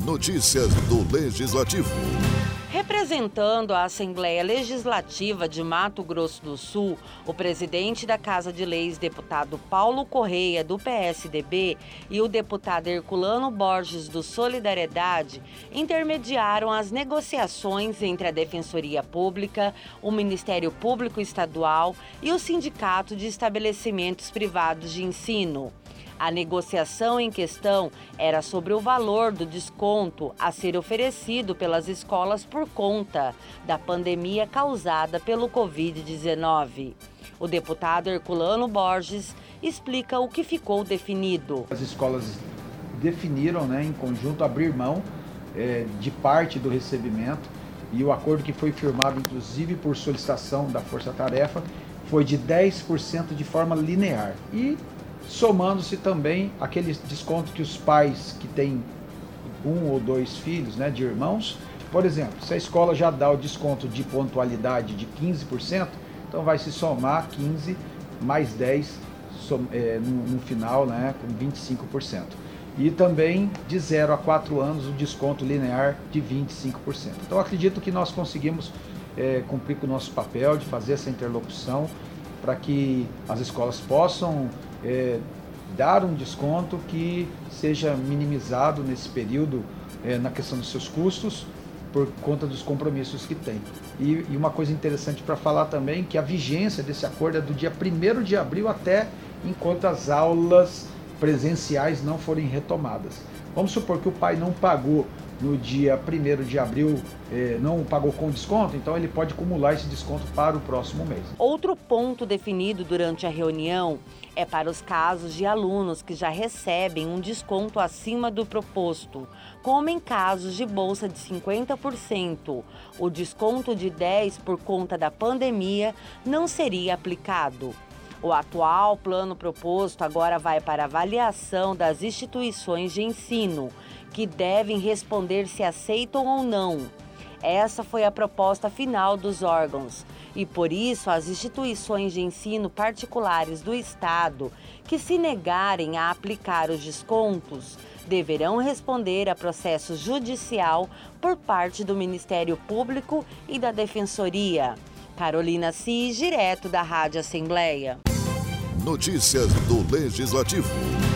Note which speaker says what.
Speaker 1: Notícias do Legislativo.
Speaker 2: Representando a Assembleia Legislativa de Mato Grosso do Sul, o presidente da Casa de Leis, deputado Paulo Correia, do PSDB, e o deputado Herculano Borges, do Solidariedade, intermediaram as negociações entre a Defensoria Pública, o Ministério Público Estadual e o Sindicato de Estabelecimentos Privados de Ensino. A negociação em questão era sobre o valor do desconto a ser oferecido pelas escolas por conta da pandemia causada pelo Covid-19. O deputado Herculano Borges explica o que ficou definido.
Speaker 3: As escolas definiram, em conjunto, abrir mão de parte do recebimento, e o acordo que foi firmado, inclusive por solicitação da Força Tarefa, foi de 10% de forma linear. E somando-se também aquele desconto que os pais que têm 1 ou 2 filhos, de irmãos, por exemplo, se a escola já dá o desconto de pontualidade de 15%, então vai se somar 15 mais 10 no final, com 25%. E também de 0 a 4 anos o desconto linear de 25%. Então acredito que nós conseguimos cumprir com o nosso papel de fazer essa interlocução para que as escolas possam dar um desconto que seja minimizado nesse período na questão dos seus custos, por conta dos compromissos que tem. E uma coisa interessante para falar também, que a vigência desse acordo é do dia 1º de abril até enquanto as aulas presenciais não forem retomadas. Vamos supor que o pai não pagou no dia 1º de abril, não pagou com desconto, então ele pode acumular esse desconto para o próximo mês.
Speaker 2: Outro ponto definido durante a reunião é para os casos de alunos que já recebem um desconto acima do proposto, como em casos de bolsa de 50%. O desconto de 10% por conta da pandemia não seria aplicado. O atual plano proposto agora vai para avaliação das instituições de ensino, que devem responder se aceitam ou não. Essa foi a proposta final dos órgãos e, por isso, as instituições de ensino particulares do Estado que se negarem a aplicar os descontos deverão responder a processo judicial por parte do Ministério Público e da Defensoria. Carolina Cis, direto da Rádio Assembleia.
Speaker 1: Notícias do Legislativo.